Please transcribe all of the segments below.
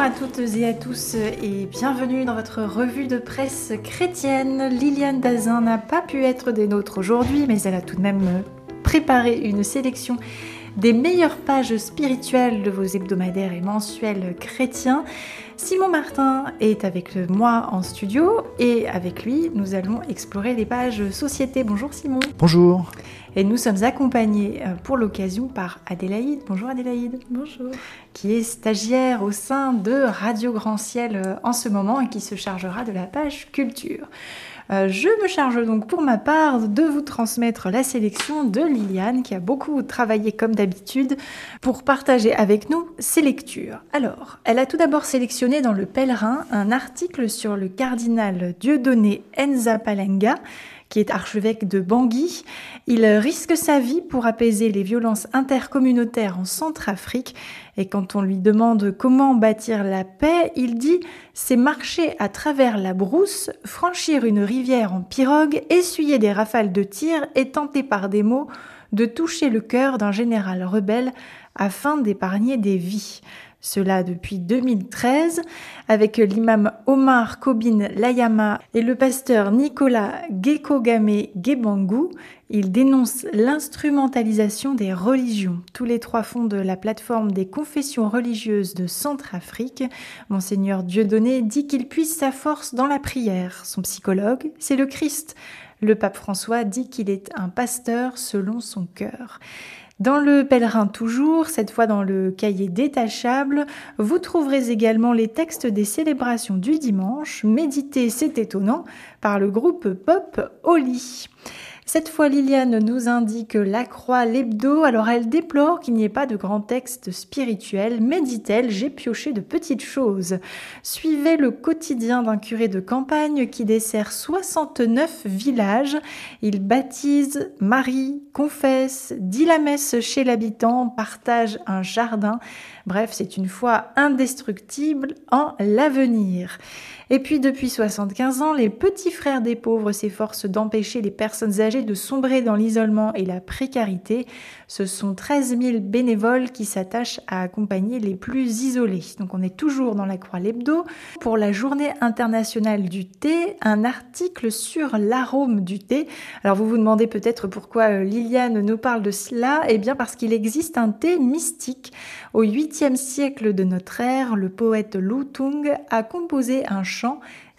à toutes et à tous et bienvenue dans votre revue de presse chrétienne. Liliane Dazin n'a pas pu être des nôtres aujourd'hui, mais elle a tout de même préparé une sélection des meilleures pages spirituelles de vos hebdomadaires et mensuels chrétiens. Simon Martin est avec moi en studio et avec lui, nous allons explorer les pages société. Bonjour Simon. Bonjour. Et nous sommes accompagnés pour l'occasion par Adélaïde. Bonjour Adélaïde. Bonjour. Qui est stagiaire au sein de Radio Grand Ciel en ce moment et qui se chargera de la page culture. Je me charge donc pour ma part de vous transmettre la sélection de Liliane qui a beaucoup travaillé comme d'habitude pour partager avec nous ses lectures. Alors, elle a tout d'abord sélectionné dans Le Pèlerin un article sur le cardinal Dieudonné Nzapalenga, qui est archevêque de Bangui. Il risque sa vie pour apaiser les violences intercommunautaires en Centrafrique. Et quand on lui demande comment bâtir la paix, il dit « c'est marcher à travers la brousse, franchir une rivière en pirogue, essuyer des rafales de tir et tenter par des mots de toucher le cœur d'un général rebelle afin d'épargner des vies ». Cela depuis 2013, avec l'imam Omar Kobin Layama et le pasteur Nicolas Gekogame Gebangu. Il dénonce l'instrumentalisation des religions. Tous les trois fondent la plateforme des confessions religieuses de Centrafrique. Monseigneur Dieudonné dit qu'il puise sa force dans la prière. Son psychologue, c'est le Christ. Le pape François dit qu'il est un pasteur selon son cœur. Dans Le Pèlerin toujours, cette fois dans le cahier détachable, vous trouverez également les textes des célébrations du dimanche, médités, c'est étonnant, par le groupe pop Oli. Cette fois, Liliane nous indique La Croix, l'hebdo. Alors, elle déplore qu'il n'y ait pas de grands textes spirituels, mais dit-elle, j'ai pioché de petites choses. Suivez le quotidien d'un curé de campagne qui dessert 69 villages. Il baptise, marie, confesse, dit la messe chez l'habitant, partage un jardin. Bref, c'est une foi indestructible en l'avenir. Et puis depuis 75 ans, les petits frères des pauvres s'efforcent d'empêcher les personnes âgées de sombrer dans l'isolement et la précarité. Ce sont 13 000 bénévoles qui s'attachent à accompagner les plus isolés. Donc on est toujours dans La Croix l'hebdo. Pour la Journée internationale du thé, un article sur l'arôme du thé. Alors vous vous demandez peut-être pourquoi Liliane nous parle de cela. Eh bien parce qu'il existe un thé mystique. Au 8e siècle de notre ère, le poète Lu Tung a composé un chant,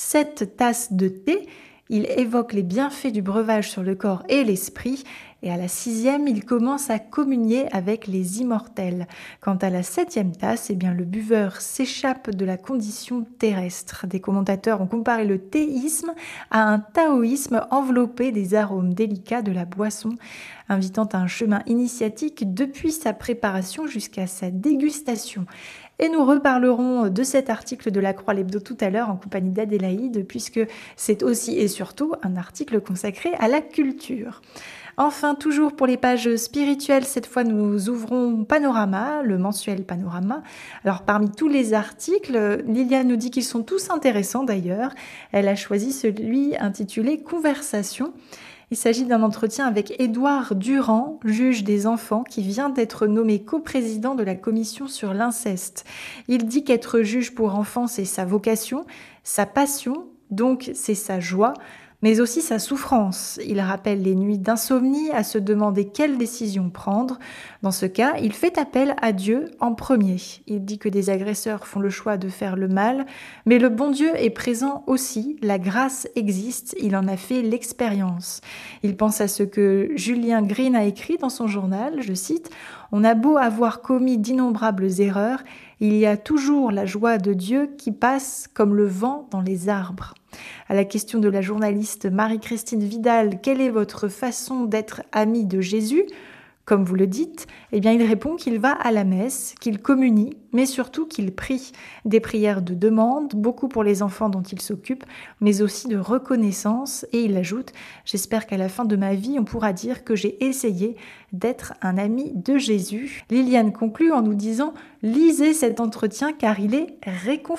7 tasses de thé. Il évoque les bienfaits du breuvage sur le corps et l'esprit. Et à la 6e, il commence à communier avec les immortels. Quant à la 7e tasse, eh bien, le buveur s'échappe de la condition terrestre. Des commentateurs ont comparé le théisme à un taoïsme enveloppé des arômes délicats de la boisson, invitant à un chemin initiatique depuis sa préparation jusqu'à sa dégustation. Et nous reparlerons de cet article de La Croix l'hebdo tout à l'heure en compagnie d'Adélaïde, puisque c'est aussi et surtout un article consacré à la culture. Enfin, toujours pour les pages spirituelles, cette fois nous ouvrons Panorama, le mensuel Panorama. Alors parmi tous les articles, Liliane nous dit qu'ils sont tous intéressants d'ailleurs. Elle a choisi celui intitulé Conversation. Il s'agit d'un entretien avec Édouard Durand, juge des enfants, qui vient d'être nommé coprésident de la commission sur l'inceste. Il dit qu'être juge pour enfants, c'est sa vocation, sa passion, donc c'est sa joie, mais aussi sa souffrance. Il rappelle les nuits d'insomnie à se demander quelle décision prendre. Dans ce cas, il fait appel à Dieu en premier. Il dit que des agresseurs font le choix de faire le mal, mais le bon Dieu est présent aussi, la grâce existe, il en a fait l'expérience. Il pense à ce que Julien Green a écrit dans son journal, je cite, « On a beau avoir commis d'innombrables erreurs, il y a toujours la joie de Dieu qui passe comme le vent dans les arbres. » À la question de la journaliste Marie-Christine Vidal, quelle est votre façon d'être amie de Jésus ? Comme vous le dites, eh bien il répond qu'il va à la messe, qu'il communie, mais surtout qu'il prie. Des prières de demande, beaucoup pour les enfants dont il s'occupe, mais aussi de reconnaissance. Et il ajoute « J'espère qu'à la fin de ma vie, on pourra dire que j'ai essayé d'être un ami de Jésus. » Liliane conclut en nous disant « Lisez cet entretien car il est réconfortant. »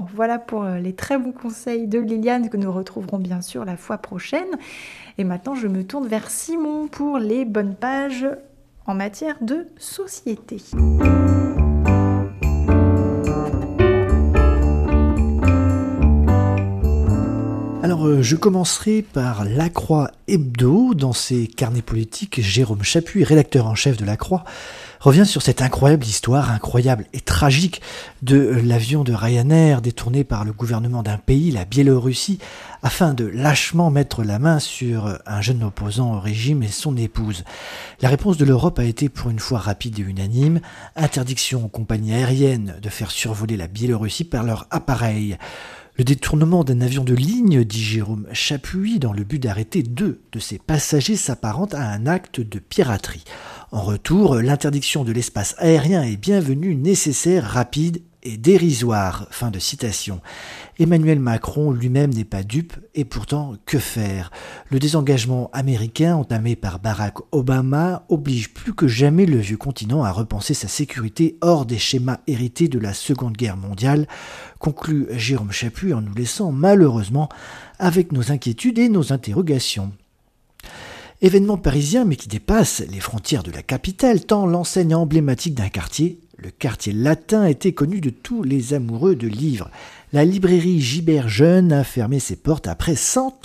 Voilà pour les très bons conseils de Liliane que nous retrouverons bien sûr la fois prochaine. Et maintenant, je me tourne vers Simon pour les bonnes pages en matière de société. Alors, je commencerai par La Croix Hebdo. Dans ses carnets politiques, Jérôme Chappuis, rédacteur en chef de La Croix, revient sur cette incroyable histoire, incroyable et tragique, de l'avion de Ryanair détourné par le gouvernement d'un pays, la Biélorussie, afin de lâchement mettre la main sur un jeune opposant au régime et son épouse. La réponse de l'Europe a été pour une fois rapide et unanime. Interdiction aux compagnies aériennes de faire survoler la Biélorussie par leur appareil. Le détournement d'un avion de ligne, dit Jérôme Chappuis, dans le but d'arrêter 2 de ses passagers s'apparente à un acte de piraterie. En retour, l'interdiction de l'espace aérien est bienvenue, nécessaire, rapide et dérisoire. Fin de citation. Emmanuel Macron lui-même n'est pas dupe, et pourtant, que faire ? Le désengagement américain, entamé par Barack Obama, oblige plus que jamais le vieux continent à repenser sa sécurité hors des schémas hérités de la Seconde Guerre mondiale, conclut Jérôme Chappuis en nous laissant malheureusement avec nos inquiétudes et nos interrogations. Événement parisien mais qui dépasse les frontières de la capitale, tant l'enseigne emblématique d'un quartier, le quartier latin, était connu de tous les amoureux de livres. La librairie Gibert Jeune a fermé ses portes après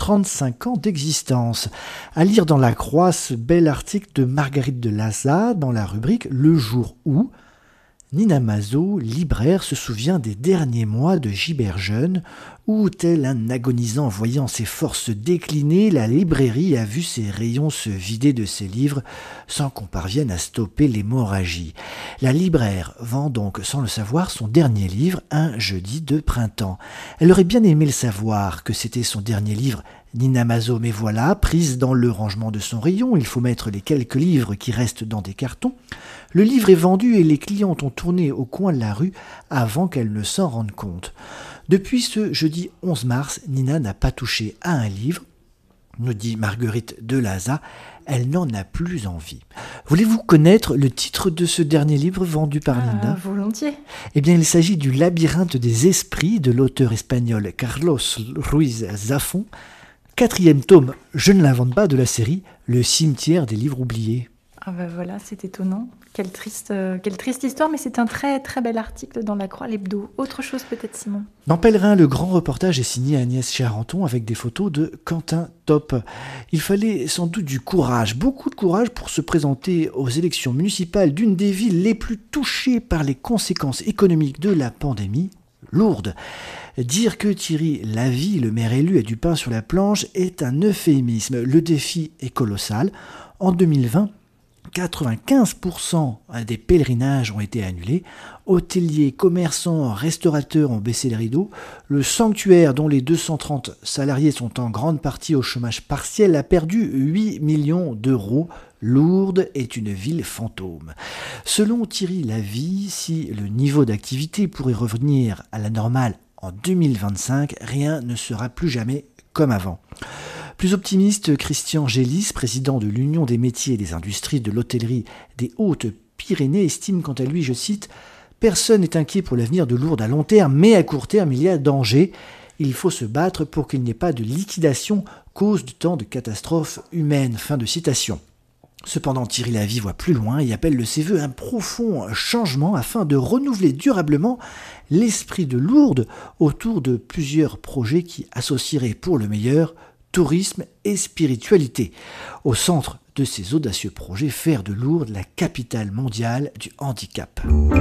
135 ans d'existence. À lire dans La Croix ce bel article de Marguerite de Laza dans la rubrique « Le jour où », Nina Mazot, libraire, se souvient des derniers mois de Gibert Jeune, où, tel un agonisant voyant ses forces décliner, la librairie a vu ses rayons se vider de ses livres sans qu'on parvienne à stopper l'hémorragie. La libraire vend donc, sans le savoir, son dernier livre, Un jeudi de printemps. Elle aurait bien aimé le savoir, que c'était son dernier livre, Nina Mazot, mais voilà, prise dans le rangement de son rayon, il faut mettre les quelques livres qui restent dans des cartons. Le livre est vendu et les clientes ont tourné au coin de la rue avant qu'elle ne s'en rende compte. Depuis ce jeudi 11 mars, Nina n'a pas touché à un livre, nous dit Marguerite de Laza, elle n'en a plus envie. Voulez-vous connaître le titre de ce dernier livre vendu par Nina ? Volontiers. Eh bien, il s'agit du Labyrinthe des esprits de l'auteur espagnol Carlos Ruiz Zafón, 4e tome, je ne l'invente pas, de la série Le cimetière des livres oubliés. Ah ben voilà, c'est étonnant. Quelle triste histoire, mais c'est un très très bel article dans La Croix l'Hebdo. Autre chose peut-être, Simon ? Dans Pèlerin, le grand reportage est signé Agnès Charenton avec des photos de Quentin Top. Il fallait sans doute du courage, beaucoup de courage pour se présenter aux élections municipales d'une des villes les plus touchées par les conséquences économiques de la pandémie, Lourdes. Dire que Thierry Lavie, le maire élu, a du pain sur la planche est un euphémisme. Le défi est colossal. En 2020, 95% des pèlerinages ont été annulés. Hôteliers, commerçants, restaurateurs ont baissé les rideaux. Le sanctuaire, dont les 230 salariés sont en grande partie au chômage partiel, a perdu 8 millions d'euros. Lourdes est une ville fantôme. Selon Thierry Lavie, si le niveau d'activité pourrait revenir à la normale en 2025, rien ne sera plus jamais comme avant. Plus optimiste, Christian Gélis, président de l'Union des métiers et des industries de l'hôtellerie des Hautes-Pyrénées, estime quant à lui, je cite, « Personne n'est inquiet pour l'avenir de Lourdes à long terme, mais à court terme, il y a danger. Il faut se battre pour qu'il n'y ait pas de liquidation cause de tant de catastrophes humaines. » Fin de citation. Cependant, Thierry Lavie voit plus loin et appelle de ses vœux un profond changement afin de renouveler durablement l'esprit de Lourdes autour de plusieurs projets qui associeraient pour le meilleur tourisme et spiritualité. Au centre de ces audacieux projets, faire de Lourdes la capitale mondiale du handicap.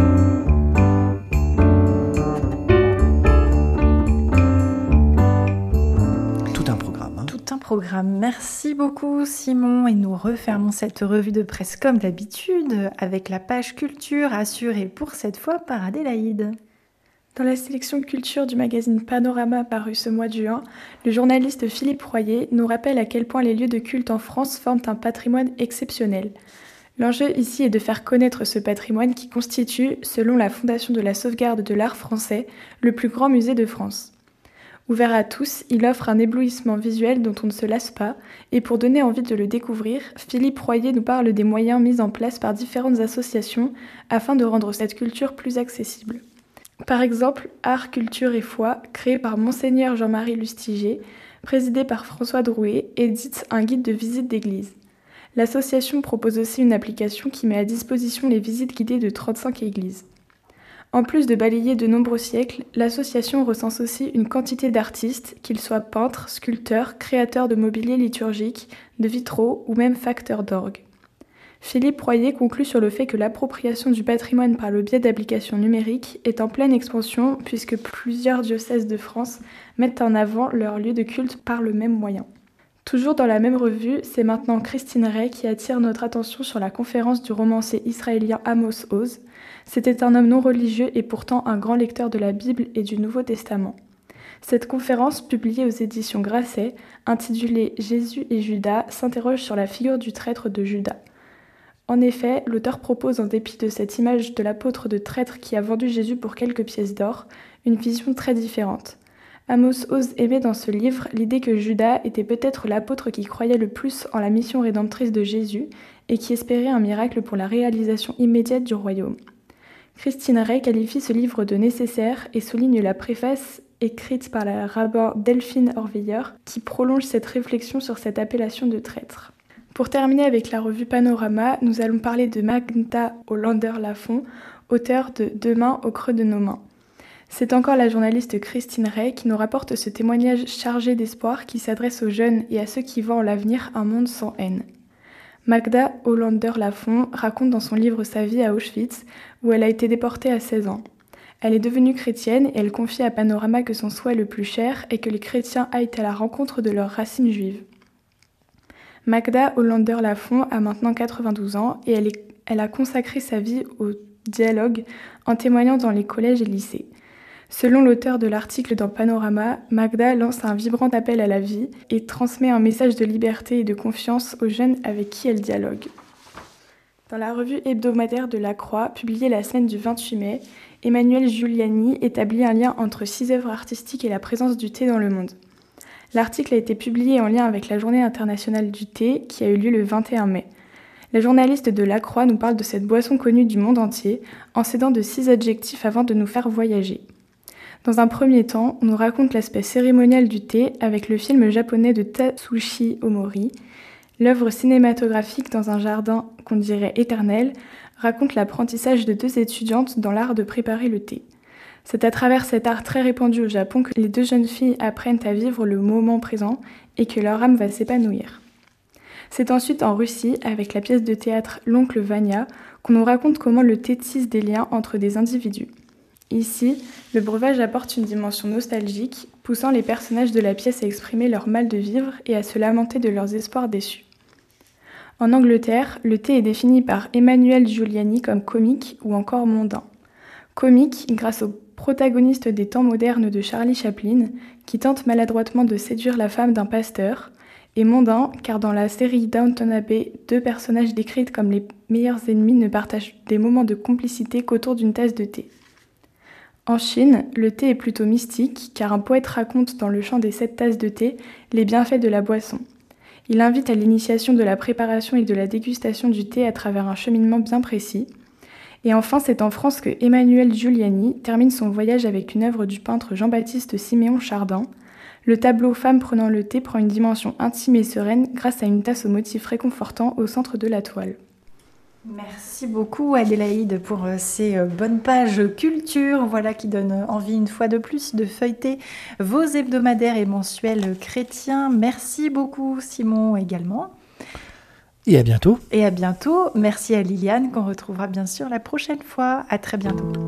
Programme. Merci beaucoup Simon et nous refermons cette revue de presse comme d'habitude avec la page culture assurée pour cette fois par Adélaïde. Dans la sélection culture du magazine Panorama paru ce mois de juin, le journaliste Philippe Royer nous rappelle à quel point les lieux de culte en France forment un patrimoine exceptionnel. L'enjeu ici est de faire connaître ce patrimoine qui constitue, selon la Fondation de la sauvegarde de l'art français, le plus grand musée de France. Ouvert à tous, il offre un éblouissement visuel dont on ne se lasse pas, et pour donner envie de le découvrir, Philippe Royer nous parle des moyens mis en place par différentes associations afin de rendre cette culture plus accessible. Par exemple, Art, Culture et Foi, créé par Monseigneur Jean-Marie Lustiger, présidé par François Drouet, édite un guide de visite d'église. L'association propose aussi une application qui met à disposition les visites guidées de 35 églises. En plus de balayer de nombreux siècles, l'association recense aussi une quantité d'artistes, qu'ils soient peintres, sculpteurs, créateurs de mobilier liturgique, de vitraux ou même facteurs d'orgue. Philippe Royer conclut sur le fait que l'appropriation du patrimoine par le biais d'applications numériques est en pleine expansion puisque plusieurs diocèses de France mettent en avant leurs lieux de culte par le même moyen. Toujours dans la même revue, c'est maintenant Christine Ray qui attire notre attention sur la conférence du romancier israélien Amos Oz. C'était un homme non religieux et pourtant un grand lecteur de la Bible et du Nouveau Testament. Cette conférence, publiée aux éditions Grasset, intitulée « Jésus et Judas », s'interroge sur la figure du traître de Judas. En effet, l'auteur propose, en dépit de cette image de l'apôtre de traître qui a vendu Jésus pour quelques pièces d'or, une vision très différente. Amos Oz émet dans ce livre l'idée que Judas était peut-être l'apôtre qui croyait le plus en la mission rédemptrice de Jésus et qui espérait un miracle pour la réalisation immédiate du royaume. Christine Ray qualifie ce livre de nécessaire et souligne la préface écrite par la rabbin Delphine Orveiller qui prolonge cette réflexion sur cette appellation de traître. Pour terminer avec la revue Panorama, nous allons parler de Magda Hollander-Lafont, auteure de Demain au creux de nos mains. C'est encore la journaliste Christine Ray qui nous rapporte ce témoignage chargé d'espoir qui s'adresse aux jeunes et à ceux qui voient en l'avenir un monde sans haine. Magda Hollander-Lafont raconte dans son livre sa vie à Auschwitz, où elle a été déportée à 16 ans. Elle est devenue chrétienne et elle confie à Panorama que son souhait le plus cher est que les chrétiens aillent à la rencontre de leurs racines juives. Magda Hollander-Lafont a maintenant 92 ans et elle a consacré sa vie au dialogue en témoignant dans les collèges et lycées. Selon l'auteur de l'article dans Panorama, Magda lance un vibrant appel à la vie et transmet un message de liberté et de confiance aux jeunes avec qui elle dialogue. Dans la revue hebdomadaire de La Croix, publiée la semaine du 28 mai, Emmanuel Giuliani établit un lien entre 6 œuvres artistiques et la présence du thé dans le monde. L'article a été publié en lien avec la Journée internationale du thé qui a eu lieu le 21 mai. La journaliste de La Croix nous parle de cette boisson connue du monde entier en cédant de 6 adjectifs avant de nous faire voyager. Dans un premier temps, on nous raconte l'aspect cérémonial du thé avec le film japonais de Tatsushi Omori. L'œuvre cinématographique Dans un jardin qu'on dirait éternel raconte l'apprentissage de 2 étudiantes dans l'art de préparer le thé. C'est à travers cet art très répandu au Japon que les 2 jeunes filles apprennent à vivre le moment présent et que leur âme va s'épanouir. C'est ensuite en Russie, avec la pièce de théâtre L'Oncle Vania, qu'on nous raconte comment le thé tisse des liens entre des individus. Ici, le breuvage apporte une dimension nostalgique, poussant les personnages de la pièce à exprimer leur mal de vivre et à se lamenter de leurs espoirs déçus. En Angleterre, le thé est défini par Emmanuel Giuliani comme comique ou encore mondain. Comique grâce au protagoniste des temps modernes de Charlie Chaplin, qui tente maladroitement de séduire la femme d'un pasteur, et mondain car dans la série Downton Abbey, 2 personnages décrits comme les meilleurs ennemis ne partagent des moments de complicité qu'autour d'une tasse de thé. En Chine, le thé est plutôt mystique car un poète raconte dans le chant des 7 tasses de thé les bienfaits de la boisson. Il invite à l'initiation de la préparation et de la dégustation du thé à travers un cheminement bien précis. Et enfin, c'est en France que Emmanuel Giuliani termine son voyage avec une œuvre du peintre Jean-Baptiste Siméon Chardin. Le tableau Femme prenant le thé prend une dimension intime et sereine grâce à une tasse au motif réconfortant au centre de la toile. Merci beaucoup Adélaïde pour ces bonnes pages culture, voilà qui donnent envie une fois de plus de feuilleter vos hebdomadaires et mensuels chrétiens. Merci beaucoup Simon également. Et à bientôt. Et à bientôt. Merci à Liliane qu'on retrouvera bien sûr la prochaine fois. À très bientôt.